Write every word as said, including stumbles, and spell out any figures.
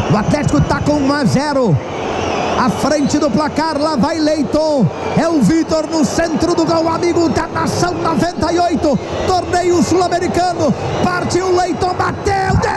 O Atlético tá com um a zero. À frente do placar, lá vai Leiton. É o Vitor no centro do gol, amigo da nação, noventa e oito. Torneio sul-americano. Partiu Leiton, bateu.